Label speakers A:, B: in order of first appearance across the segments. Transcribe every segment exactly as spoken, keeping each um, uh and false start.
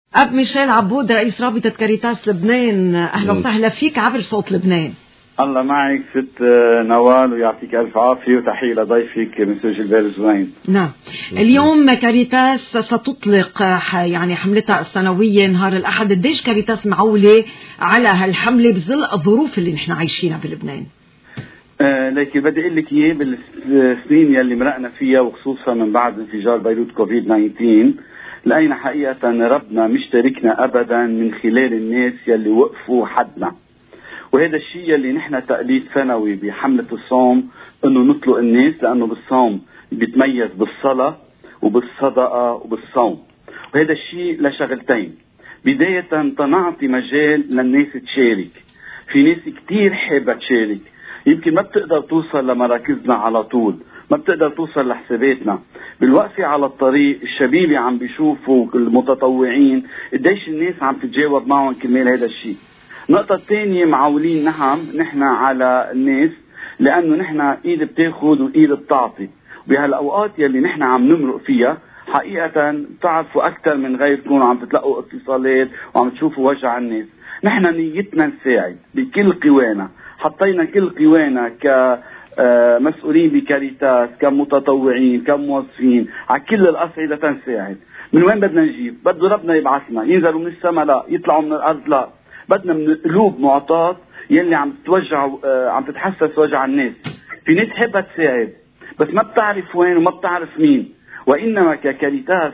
A: أب ميشيل عبود رئيس رابطة كاريتاس لبنان، أهلا وسهلا فيك عبر صوت لبنان.
B: الله معك ست نوال ويعطيك ألف عافية وتحية لضيفك مسيو جيلبير زوين.
A: نعم، اليوم كاريتاس ستطلق يعني حملتها السنوية نهار الأحد. قديش كاريتاس معولة على هالحملة بظل الظروف اللي نحن عايشينها بلبنان؟
B: آه لكن بدي أقول لك إياه بالسنين يلي مرقنا فيها وخصوصا من بعد انفجار بيروت كوفيد تسعة عشر لقينا حقيقة ربنا مش تاركنا أبدا من خلال الناس يلي وقفوا حدنا، وهذا الشيء اللي نحن تقليد سنوي بحملة الصوم انه نطلق الناس، لانه بالصوم بيتميز بالصلاة وبالصدقة وبالصوم، وهذا الشيء لشغلتين. بداية تنعطي مجال للناس تشارك، في ناس كتير حابة تشارك، يمكن ما بتقدر توصل لمراكزنا على طول، ما بتقدر توصل لحساباتنا، بالوقفة على الطريق الشبيبة عم بيشوفوا المتطوعين قديش الناس عم تتجاوب معهم كرمال هذا الشيء. النقطة الثانية معولين نعم نحن على الناس، لأنه نحن إيد بتاخد وإيد بتعطي، وبهالأوقات يلي نحن عم نمرق فيها حقيقة بتعرفوا أكثر من غيركم وعم تتلقوا اتصالات وعم تشوفوا وجع الناس. نحن نيتنا نساعد بكل قوانا، حطينا كل قوانا كمسؤولين بكاريتاس، كمتطوعين، كموظفين على كل الأصعدة تنساعد. من وين بدنا نجيب؟ بده ربنا يبعثنا، ينزلوا من السماء لا، يطلعوا من الأرض لا، بدنا من قلوب معطاة يلي عم تتوجع آه عم تتحسس وجع الناس. في ناس حابة تساعد بس ما بتعرف وين وما بتعرف مين، وإنما ككاريتاس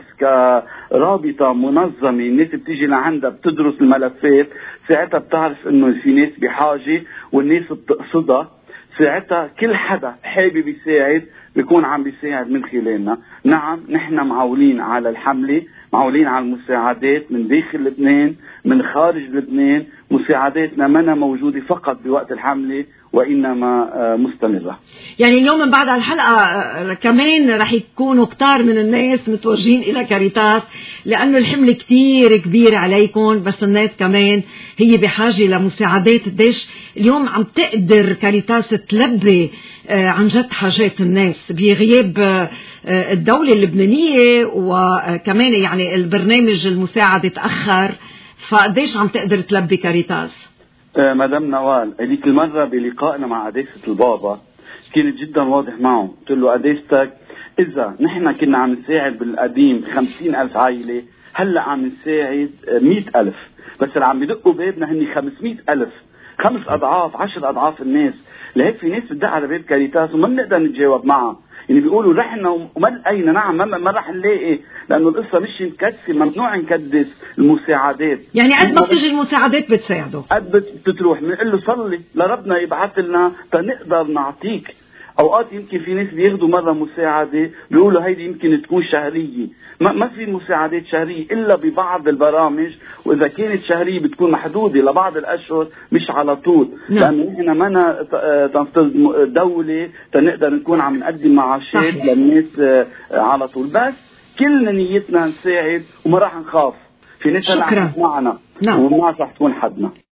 B: كرابطة منظمة الناس بتيجي لعندها بتدرس الملفات، ساعتها بتعرف إنه في ناس بحاجة والناس بتقصدها، ساعتها كل حدا حابب يساعد بيكون عم بيساعد من خلالنا. نعم نحن معولين على الحملة، معولين على المساعدات من داخل لبنان من خارج لبنان، مساعداتنا منا موجودة فقط بوقت الحملة وإنما مستمرة.
A: يعني اليوم من بعد الحلقة كمان رح يكونوا كتار من الناس متوجهين إلى كاريتاس، لأنه الحملة كتير كبير عليكم، بس الناس كمان هي بحاجة لمساعدات. قديش اليوم عم تقدر كاريتاس تلبي عن جد حاجات الناس بغياب الدولة اللبنانية، وكمان يعني البرنامج المساعدة تأخر، فقديش عم تقدر تلبي كاريتاس؟
B: آه مدام نوال، هذيك المرة بلقائنا مع قداسة البابا كانت جدا واضح معه، قلت له قداستك إذا نحن كنا عم نساعد بالقديم خمسين ألف عائلة، هلأ عم نساعد مئة ألف، بس اللي عم بدقوا بابنا هني خمسمئة ألف، خمس أضعاف عشر أضعاف الناس. لهيك في ناس بتدق على باب كاريتاس وما بنقدر نتجاوب معها، يعني بيقولوا رحنا وما لقينا. نعم ما, ما رح نلاقي، لأنه القصة مش نكدس، ممنوع نكدس المساعدات.
A: يعني قد ما بتجي المساعدات بتساعده،
B: قد بتروح بنقول له صلي لربنا يبعث لنا تنقدر نعطيك. أوقات يمكن في ناس بياخدوا مرة مساعدة بيقولوا هيدي يمكن تكون شهرية، ما, ما في مساعدات شهرية إلا ببعض البرامج، وإذا كانت شهرية بتكون محدودة لبعض الأشهر مش على طول. نعم. لأنه إحنا ما تنفذ دولة تنقدر نكون عم نقدم معاشات للناس على طول، بس كلنا نيتنا نساعد وما راح نخاف. في ناس هلا معنا. نعم. وما راح تكون حدنا.